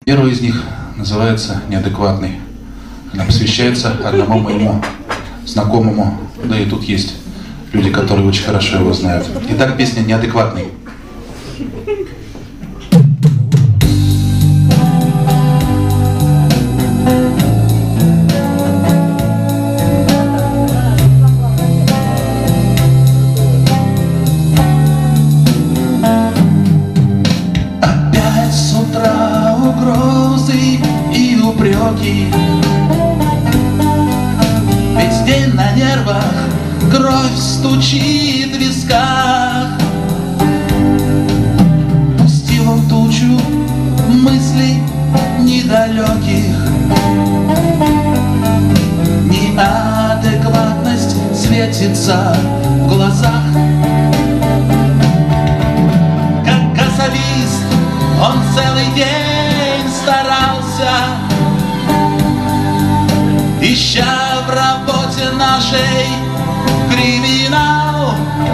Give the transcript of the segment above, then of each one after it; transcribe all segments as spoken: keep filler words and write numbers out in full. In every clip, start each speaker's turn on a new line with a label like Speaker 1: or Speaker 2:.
Speaker 1: Первый из них называется «Неадекватный». Она посвящается одному моему знакомому, да и тут есть люди, которые очень хорошо его знают. Итак, песня «Неадекватный».
Speaker 2: Опять с утра угрозы и упреки, весь день на нервах, кровь стучит в висках. Пустил он тучу мыслей недалеких, неадекватность светится в глазах. Как косовист он целый день старался, ища в работе нашей криминал.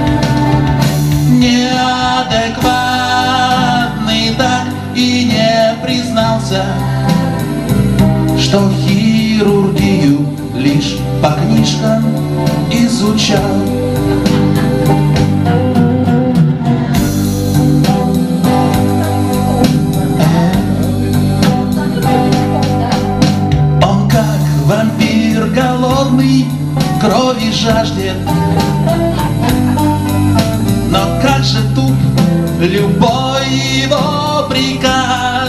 Speaker 2: Неадекватный так и не признался, что хирургию лишь по книжкам изучал. Он как вампир голодный крови жаждет, но как же туп любой его приказ.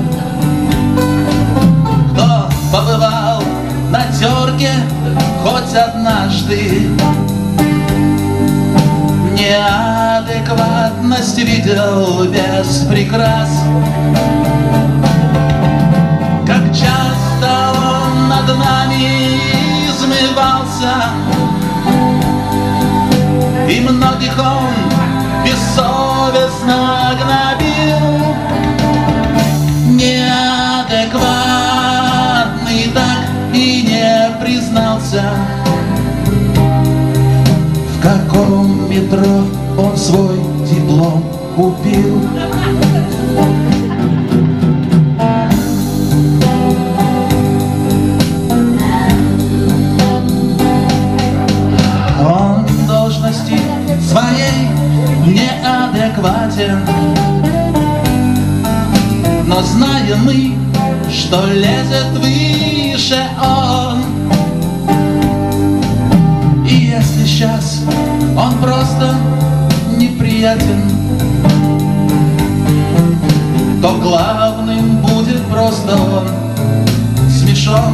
Speaker 2: Кто побывал на терке хоть однажды, неадекватность видел без прикрас. Как часто он над нами измывался, и многих он бессовестно гнобил. Неадекватный так и не признался, в каком метро он свой диплом купил. Он в должности своей неадекватен, но знаем мы, что лезет выше он. И если сейчас он просто неприятен, то главным будет просто он смешон.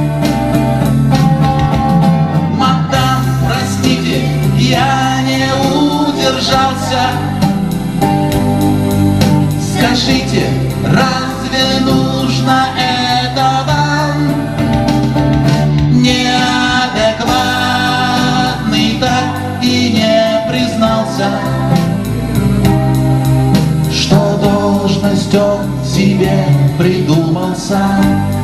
Speaker 2: Мадам, простите, я не удержался. Скажите, разве нужно это вам? Неадекватный так и не признался, что должность он себе придумал сам.